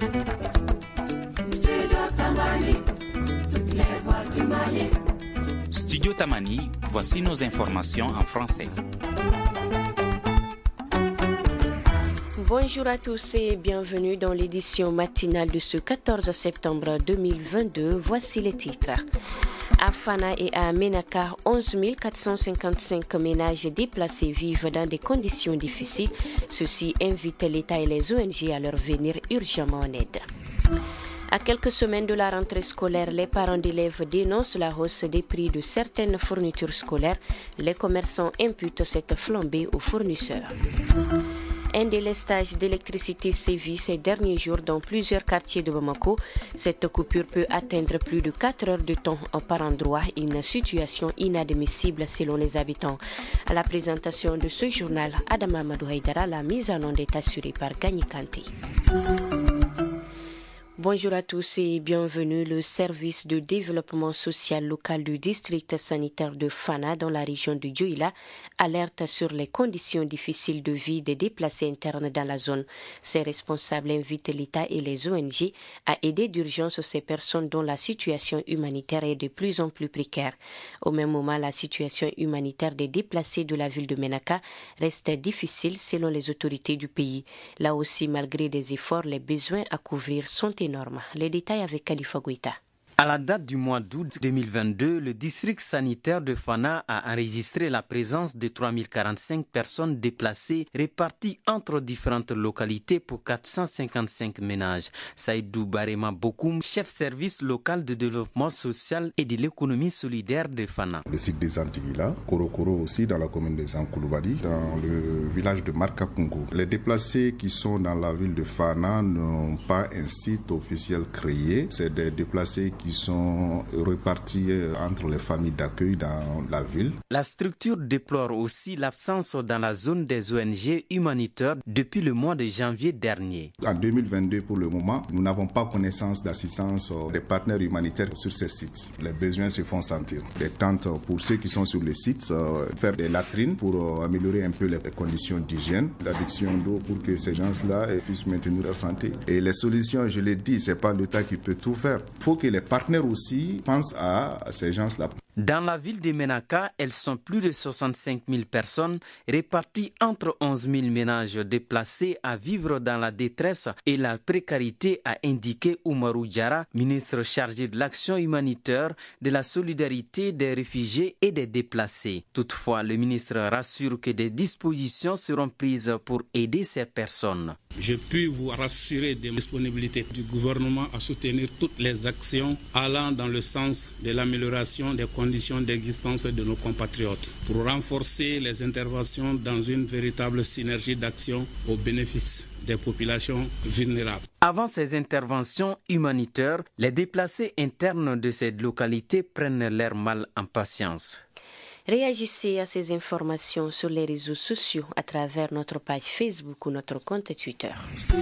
Studio Tamani, voici nos informations en français. Bonjour à tous et bienvenue dans l'édition matinale de ce 14 septembre 2022. Voici les titres. À Fana et à Menaka, 11 455 ménages déplacés vivent dans des conditions difficiles. Ceci invite l'État et les ONG à leur venir urgemment en aide. À quelques semaines de la rentrée scolaire, les parents d'élèves dénoncent la hausse des prix de certaines fournitures scolaires. Les commerçants imputent cette flambée aux fournisseurs. Un délestage d'électricité sévit ces derniers jours dans plusieurs quartiers de Bamako. Cette coupure peut atteindre plus de 4 heures de temps par endroit, une situation inadmissible selon les habitants. À la présentation de ce journal, Adam Amadou Haïdara, la mise en onde est assurée par Gagny Kanté. Bonjour à tous et bienvenue. Le service de développement social local du district sanitaire de Fana dans la région de Dioula alerte sur les conditions difficiles de vie des déplacés internes dans la zone. Ces responsables invitent l'État et les ONG à aider d'urgence ces personnes dont la situation humanitaire est de plus en plus précaire. Au même moment, la situation humanitaire des déplacés de la ville de Menaka reste difficile selon les autorités du pays. Là aussi, malgré des efforts, les besoins à couvrir sont énormes. Les détails avec Khalifa Goïta. À la date du mois d'août 2022, le district sanitaire de Fana a enregistré la présence de 3045 personnes déplacées réparties entre différentes localités pour 455 ménages. Saïdou Barema Bokoum, chef service local de développement social et de l'économie solidaire de Fana. Le site des Antiguila, Korokoro aussi dans la commune des Ankouloubadi, dans le village de Markapungo. Les déplacés qui sont dans la ville de Fana n'ont pas un site officiel créé. C'est des déplacés qui sont répartis entre les familles d'accueil dans la ville. La structure déplore aussi l'absence dans la zone des ONG humanitaires depuis le mois de janvier dernier. En 2022, pour le moment, nous n'avons pas connaissance d'assistance des partenaires humanitaires sur ces sites. Les besoins se font sentir. Des tentes pour ceux qui sont sur les sites, faire des latrines pour améliorer un peu les conditions d'hygiène, l'adduction d'eau pour que ces gens-là puissent maintenir leur santé. Et les solutions, je l'ai dit, c'est pas l'État qui peut tout faire. Il faut que les partenaires aussi pensent à ces gens-là. Dans la ville de Menaka, elles sont plus de 65 000 personnes réparties entre 11 000 ménages déplacés à vivre dans la détresse et la précarité, a indiqué Oumarou Diara, ministre chargé de l'action humanitaire, de la solidarité des réfugiés et des déplacés. Toutefois, le ministre rassure que des dispositions seront prises pour aider ces personnes. Je puis vous rassurer des disponibilités du gouvernement à soutenir toutes les actions allant dans le sens de l'amélioration des conditions d'existence de nos compatriotes pour renforcer les interventions dans une véritable synergie d'action au bénéfice des populations vulnérables. Avant ces interventions humanitaires, les déplacés internes de ces localités prennent leur mal en patience. Réagissez à ces informations sur les réseaux sociaux à travers notre page Facebook ou notre compte Twitter.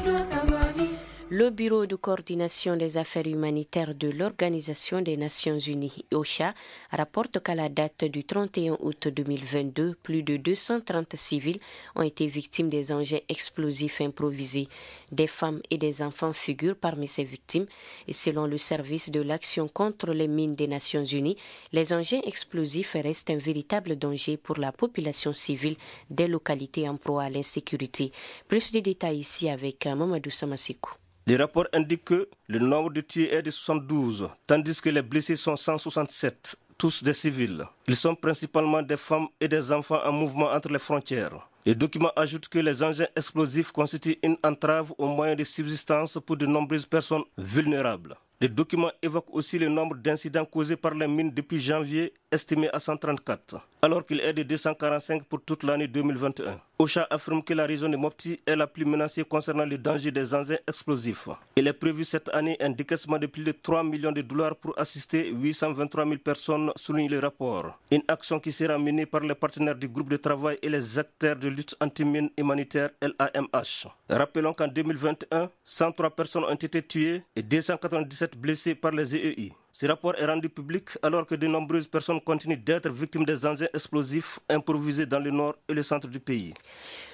Le Bureau de coordination des affaires humanitaires de l'Organisation des Nations Unies, OCHA, rapporte qu'à la date du 31 août 2022, plus de 230 civils ont été victimes des engins explosifs improvisés. Des femmes et des enfants figurent parmi ces victimes. Et selon le service de l'action contre les mines des Nations Unies, les engins explosifs restent un véritable danger pour la population civile des localités en proie à l'insécurité. Plus de détails ici avec Mamadou Samassikou. Les rapports indiquent que le nombre de tués est de 72, tandis que les blessés sont 167, tous des civils. Ils sont principalement des femmes et des enfants en mouvement entre les frontières. Les documents ajoutent que les engins explosifs constituent une entrave aux moyens de subsistance pour de nombreuses personnes vulnérables. Les documents évoquent aussi le nombre d'incidents causés par les mines depuis janvier, estimé à 134, alors qu'il est de 245 pour toute l'année 2021. OCHA affirme que la région de Mopti est la plus menacée concernant le danger des engins explosifs. Il est prévu cette année un décaissement de plus de 3 millions de dollars pour assister 823 000 personnes, souligne le rapport. Une action qui sera menée par les partenaires du groupe de travail et les acteurs de lutte anti-mine humanitaire LAMH. Rappelons qu'en 2021, 103 personnes ont été tuées et 297 blessées par les EEI. Ce rapport est rendu public alors que de nombreuses personnes continuent d'être victimes des engins explosifs improvisés dans le nord et le centre du pays.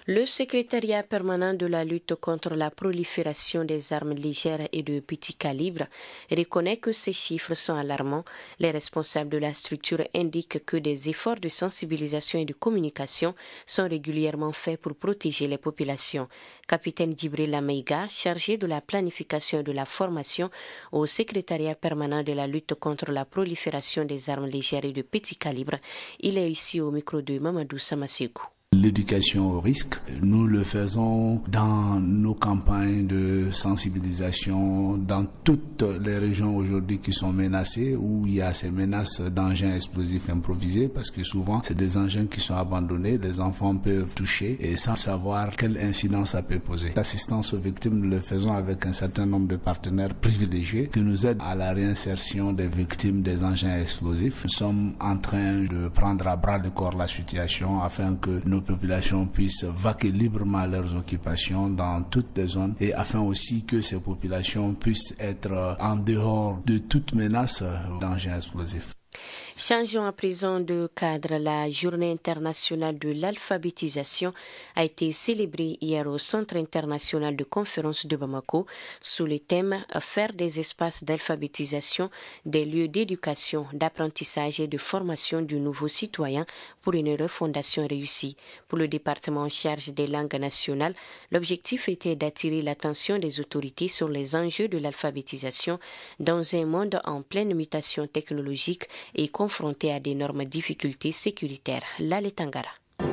Le secrétariat permanent de la lutte contre la prolifération des armes légères et de petit calibre reconnaît que ces chiffres sont alarmants. Les responsables de la structure indiquent que des efforts de sensibilisation et de communication sont régulièrement faits pour protéger les populations. Capitaine Djibril Ameiga, chargé de la planification et de la formation au secrétariat permanent de la lutte contre la prolifération des armes légères et de petit calibre, il est ici au micro de Mamadou Samasekou. L'éducation au risque, nous le faisons dans nos campagnes de sensibilisation dans toutes les régions aujourd'hui qui sont menacées, où il y a ces menaces d'engins explosifs improvisés, parce que souvent c'est des engins qui sont abandonnés, les enfants peuvent toucher et sans savoir quelle incidence ça peut poser. L'assistance aux victimes, nous le faisons avec un certain nombre de partenaires privilégiés qui nous aident à la réinsertion des victimes des engins explosifs. Nous sommes en train de prendre à bras le corps la situation afin que nos populations puissent vaquer librement à leurs occupations dans toutes les zones et afin aussi que ces populations puissent être en dehors de toute menace d'engins explosifs. Changeons à présent de cadre. La Journée internationale de l'alphabétisation a été célébrée hier au Centre international de conférences de Bamako sous le thème « Faire des espaces d'alphabétisation des lieux d'éducation, d'apprentissage et de formation du nouveau citoyen pour une refondation réussie ». Pour le département en charge des langues nationales, l'objectif était d'attirer l'attention des autorités sur les enjeux de l'alphabétisation dans un monde en pleine mutation technologique et confronté à d'énormes difficultés sécuritaires. Lale Tangara.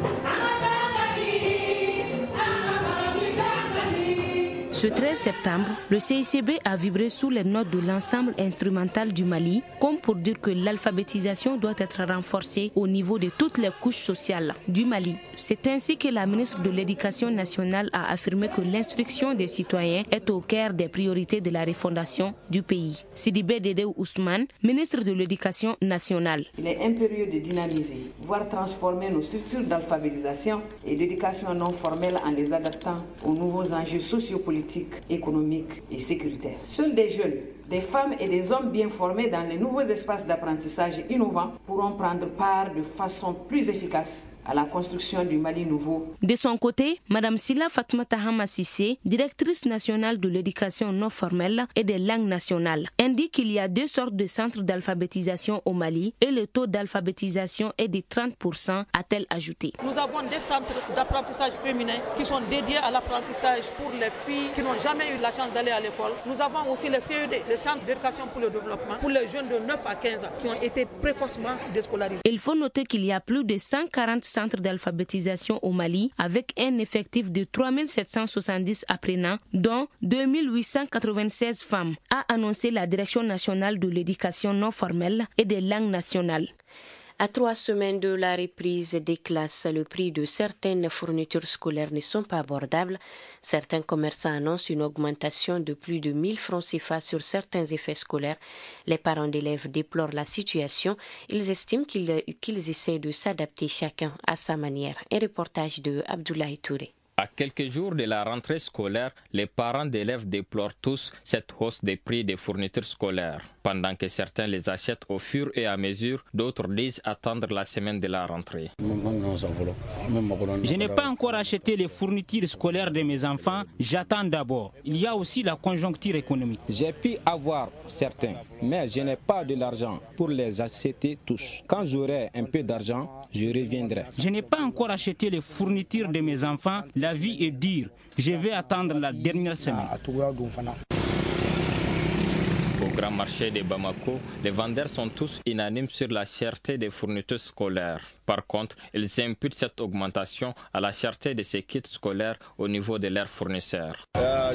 Ce 13 septembre, le CICB a vibré sous les notes de l'ensemble instrumental du Mali, comme pour dire que l'alphabétisation doit être renforcée au niveau de toutes les couches sociales du Mali. C'est ainsi que la ministre de l'Éducation nationale a affirmé que l'instruction des citoyens est au cœur des priorités de la refondation du pays. Sidibé Dédé Ousmane, ministre de l'Éducation nationale. Il est impérieux de dynamiser, voire transformer nos structures d'alphabétisation et d'éducation non formelle en les adaptant aux nouveaux enjeux sociopolitiques, économiques et sécuritaires. Seuls des jeunes, des femmes et des hommes bien formés dans les nouveaux espaces d'apprentissage innovants pourront prendre part de façon plus efficace à la construction du Mali nouveau. De son côté, Mme Silla Fatmata Hama Sissé, directrice nationale de l'éducation non formelle et des langues nationales, indique qu'il y a deux sortes de centres d'alphabétisation au Mali et le taux d'alphabétisation est de 30%, a-t-elle ajouté. Nous avons des centres d'apprentissage féminin qui sont dédiés à l'apprentissage pour les filles qui n'ont jamais eu la chance d'aller à l'école. Nous avons aussi les CED, les centres d'éducation pour le développement, pour les jeunes de 9 à 15 ans qui ont été précocement déscolarisés. Il faut noter qu'il y a plus de 140 centres d'alphabétisation au Mali avec un effectif de 3770 apprenants, dont 2896 femmes, a annoncé la Direction nationale de l'éducation non formelle et des langues nationales. À 3 semaines de la reprise des classes, le prix de certaines fournitures scolaires ne sont pas abordables. Certains commerçants annoncent une augmentation de plus de 1000 francs CFA sur certains effets scolaires. Les parents d'élèves déplorent la situation. Ils estiment qu'ils essaient de s'adapter chacun à sa manière. Un reportage de Abdoulaye Touré. À quelques jours de la rentrée scolaire, les parents d'élèves déplorent tous cette hausse des prix des fournitures scolaires. Pendant que certains les achètent au fur et à mesure, d'autres disent attendre la semaine de la rentrée. Je n'ai pas encore acheté les fournitures scolaires de mes enfants, j'attends d'abord. Il y a aussi la conjoncture économique. J'ai pu avoir certains, mais je n'ai pas de l'argent pour les acheter tous. Quand j'aurai un peu d'argent, je reviendrai. Je n'ai pas encore acheté les fournitures de mes enfants, la vie est dure. Je vais attendre la dernière semaine. Au grand marché de Bamako, les vendeurs sont tous unanimes sur la cherté des fournitures scolaires. Par contre, ils imputent cette augmentation à la cherté de ces kits scolaires au niveau de leurs fournisseurs.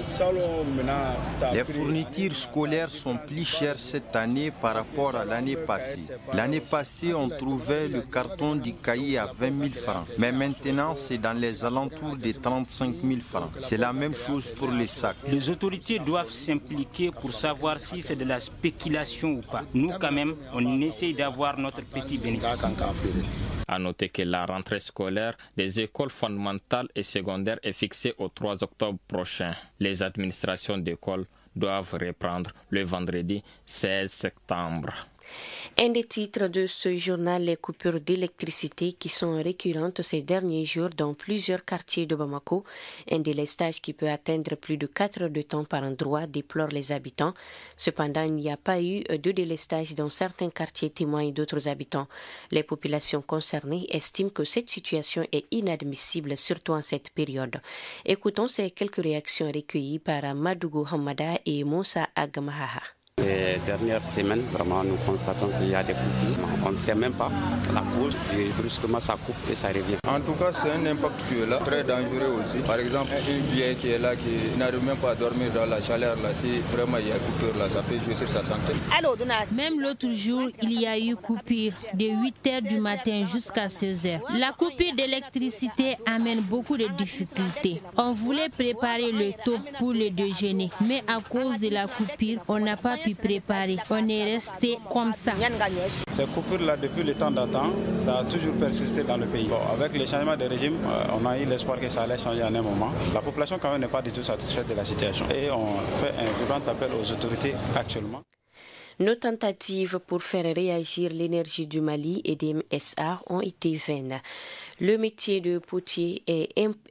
Les fournitures scolaires sont plus chères cette année par rapport à l'année passée. L'année passée, on trouvait le carton du cahier à 20 000 francs. Mais maintenant, c'est dans les alentours de 35 000 francs. C'est la même chose pour les sacs. Les autorités doivent s'impliquer pour savoir si c'est de la spéculation ou pas. Nous, quand même, on essaye d'avoir notre petit bénéfice. À noter que la rentrée scolaire des écoles fondamentales et secondaires est fixée au 3 octobre prochain. Les administrations d'écoles doivent reprendre le vendredi 16 septembre. Un des titres de ce journal, les coupures d'électricité qui sont récurrentes ces derniers jours dans plusieurs quartiers de Bamako. Un délestage qui peut atteindre plus de 4 heures de temps par endroit, déplorent les habitants. Cependant, il n'y a pas eu de délestage dans certains quartiers, témoignent d'autres habitants. Les populations concernées estiment que cette situation est inadmissible, surtout en cette période. Écoutons ces quelques réactions recueillies par Madougou Hamada et Moussa Agamaha. Les dernières semaines, vraiment, nous constatons qu'il y a des coupures. On ne sait même pas la cause et brusquement ça coupe et ça revient. En tout cas, c'est un impact qui est là, très dangereux aussi. Par exemple, une vieille qui est là, qui n'arrive même pas à dormir dans la chaleur, là, si vraiment il y a coupure, là, ça peut jouer sur sa santé. Même l'autre jour, il y a eu coupure de 8 heures du matin jusqu'à 16 heures. La coupure d'électricité amène beaucoup de difficultés. On voulait préparer le taux pour le déjeuner, mais à cause de la coupure, on n'a pas pu préparer. On est resté comme ça. Ces coupures-là, depuis le temps d'attente, ça a toujours persisté dans le pays. Bon, avec le changement de régime, on a eu l'espoir que ça allait changer à un moment. La population quand même n'est pas du tout satisfaite de la situation. Et on fait un grand appel aux autorités actuellement. Nos tentatives pour faire réagir l'énergie du Mali et des MSA ont été vaines. Le métier de potier est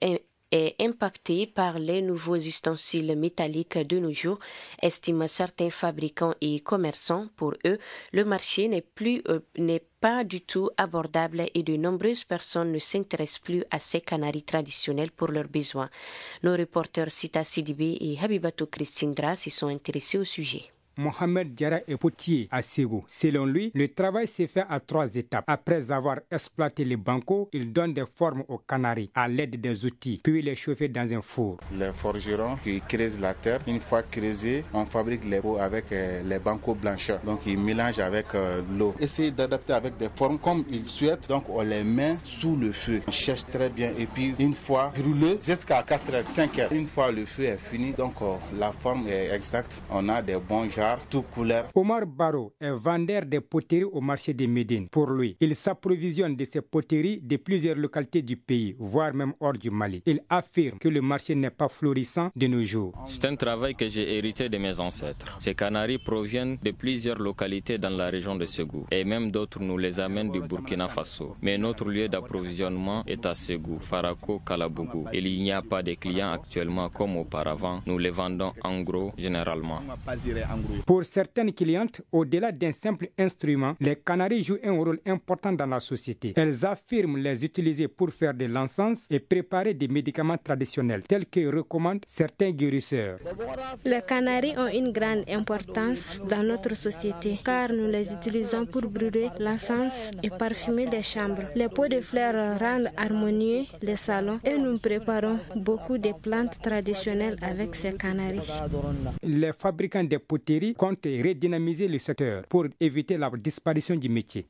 impacté par les nouveaux ustensiles métalliques de nos jours, estiment certains fabricants et commerçants. Pour eux, le marché n'est pas du tout abordable et de nombreuses personnes ne s'intéressent plus à ces canaris traditionnels pour leurs besoins. Nos reporters Sita Sidibé et Habibatou Christindra s'y sont intéressés au sujet. Mohamed Diarra est potier à Ségou. Selon lui, le travail s'est fait à 3 étapes. Après avoir exploité les bancos, il donne des formes aux canaris à l'aide des outils, puis les chauffer dans un four. Les forgerons qui creusent la terre, une fois creusés, on fabrique les pots avec les bancos blancheurs. Donc ils mélangent avec l'eau. Essayer d'adapter avec des formes comme ils souhaitent. Donc on les met sous le feu. On cherche très bien et puis une fois brûlé jusqu'à 4h, 5h. Une fois le feu est fini, donc la forme est exacte. On a des bons genres. Omar Baro est vendeur de poteries au marché de Médine. Pour lui, il s'approvisionne de ces poteries de plusieurs localités du pays, voire même hors du Mali. Il affirme que le marché n'est pas florissant de nos jours. C'est un travail que j'ai hérité de mes ancêtres. Ces canaris proviennent de plusieurs localités dans la région de Ségou et même d'autres nous les amènent du Burkina Faso. Mais notre lieu d'approvisionnement est à Ségou, Farako, Kalabougou. Il n'y a pas de clients actuellement comme auparavant. Nous les vendons en gros généralement. Pour certaines clientes, au-delà d'un simple instrument, les canaris jouent un rôle important dans la société. Elles affirment les utiliser pour faire de l'encens et préparer des médicaments traditionnels, tels que recommandent certains guérisseurs. Les canaris ont une grande importance dans notre société, car nous les utilisons pour brûler l'encens et parfumer les chambres. Les pots de fleurs rendent harmonieux les salons et nous préparons beaucoup de plantes traditionnelles avec ces canaris. Les fabricants de poteries compte redynamiser le secteur pour éviter la disparition du métier.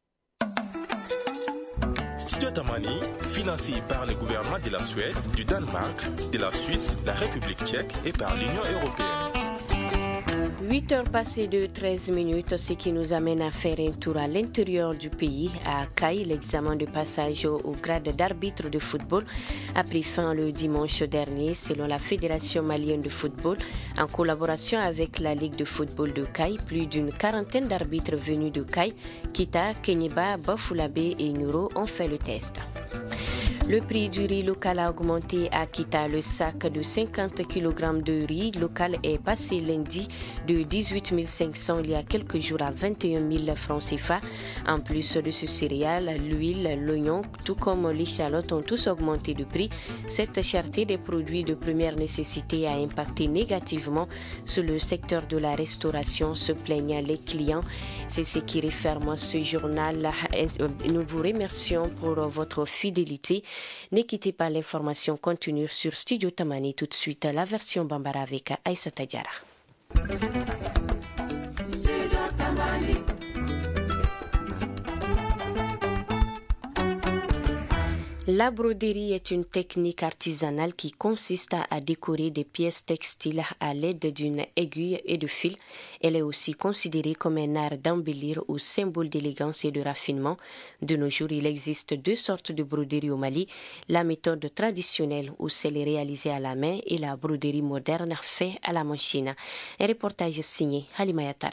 Studio Tamani, financé par le gouvernement de la Suède, du Danemark, de la Suisse, la République tchèque et par l'Union européenne. 8 heures passées de 13 minutes, ce qui nous amène à faire un tour à l'intérieur du pays. À Caille, l'examen de passage au grade d'arbitre de football a pris fin le dimanche dernier, selon la Fédération malienne de football. En collaboration avec la Ligue de football de Caille, plus d'une quarantaine d'arbitres venus de Caille, Kita, Kenyeba, Bafulabe et Nuro ont fait le test. Le prix du riz local a augmenté à Kita. Le sac de 50 kg de riz local est passé lundi de 18 500 il y a quelques jours à 21 000 francs CFA. En plus de ce céréal, l'huile, l'oignon, tout comme l'échalote ont tous augmenté de prix. Cette cherté des produits de première nécessité a impacté négativement sur le secteur de la restauration, se plaignent les clients. C'est ce qui referme ce journal. Nous vous remercions pour votre fidélité. Ne quittez pas, l'information continue sur Studio Tamani. Tout de suite, la version Bambara avec Aïssata Diarra. La broderie est une technique artisanale qui consiste à décorer des pièces textiles à l'aide d'une aiguille et de fil. Elle est aussi considérée comme un art d'embellir ou symbole d'élégance et de raffinement. De nos jours, il existe 2 sortes de broderie au Mali, la méthode traditionnelle où celle est réalisée à la main et la broderie moderne faite à la machine. Un reportage signé Halima Yatara.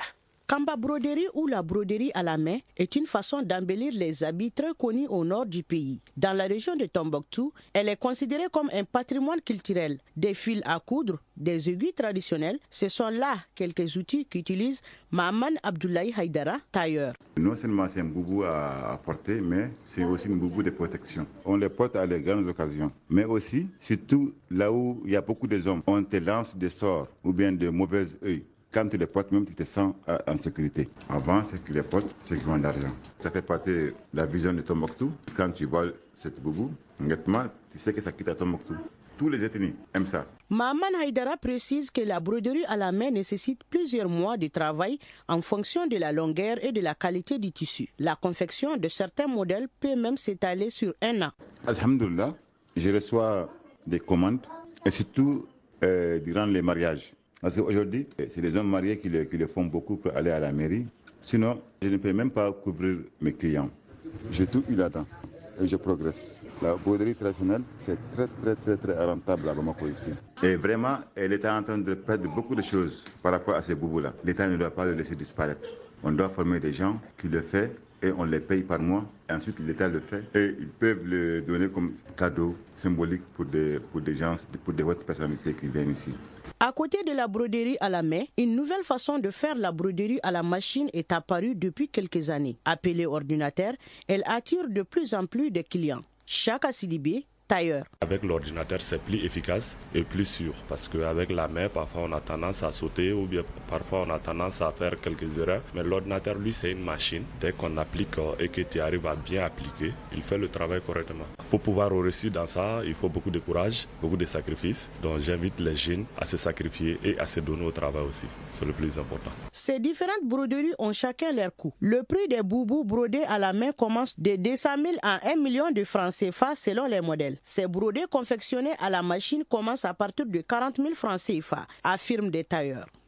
Kamba broderie ou la broderie à la main est une façon d'embellir les habits très connus au nord du pays. Dans la région de Tombouctou, elle est considérée comme un patrimoine culturel. Des fils à coudre, des aiguilles traditionnelles, ce sont là quelques outils qu'utilise Mahaman Abdoulaye Haïdara, tailleur. Non seulement c'est un boubou à porter, mais c'est aussi un boubou de protection. On les porte à les grandes occasions, mais aussi, surtout là où il y a beaucoup de hommes, on te lance des sorts ou bien de mauvais œils. Quand tu les portes, même tu te sens en sécurité. Avant, ceux qui les portent, ceux qui ont de l'argent. Ça fait partie de la vision de Tombouctou. Quand tu vois cette boubou, honnêtement, tu sais que ça quitte à Tombouctou. Tous les ethnies aiment ça. Mahaman Haïdara précise que la broderie à la main nécessite plusieurs mois de travail en fonction de la longueur et de la qualité du tissu. La confection de certains modèles peut même s'étaler sur 1 an. Alhamdoulilah, je reçois des commandes et surtout durant les mariages. Parce qu'aujourd'hui, c'est les hommes mariés qui le font beaucoup pour aller à la mairie. Sinon, je ne peux même pas couvrir mes clients. J'ai tout eu là-dedans et je progresse. La broderie traditionnelle, c'est très rentable à Bamako ici. Et vraiment, l'État est en train de perdre beaucoup de choses par rapport à ces boubous-là. L'État ne doit pas le laisser disparaître. On doit former des gens qui le font et on les paye par mois. Et ensuite, l'État le fait et ils peuvent le donner comme cadeau symbolique pour des gens, pour des hautes personnalités qui viennent ici. À côté de la broderie à la main, une nouvelle façon de faire la broderie à la machine est apparue depuis quelques années. Appelée ordinateur, elle attire de plus en plus de clients. Chaka Sidibé, tailleur. Avec l'ordinateur, c'est plus efficace et plus sûr parce qu'avec la main, parfois on a tendance à sauter ou bien parfois on a tendance à faire quelques erreurs. Mais l'ordinateur, lui, c'est une machine. Dès qu'on applique et que tu arrives à bien appliquer, il fait le travail correctement. Pour pouvoir réussir dans ça, il faut beaucoup de courage, beaucoup de sacrifices. Donc j'invite les jeunes à se sacrifier et à se donner au travail aussi. C'est le plus important. Ces différentes broderies ont chacun leur coût. Le prix des boubous brodés à la main commence de 200 000 à 1 million de francs CFA selon les modèles. Ces brodés confectionnés à la machine commencent à partir de 40 000 francs CFA, affirment des tailleurs.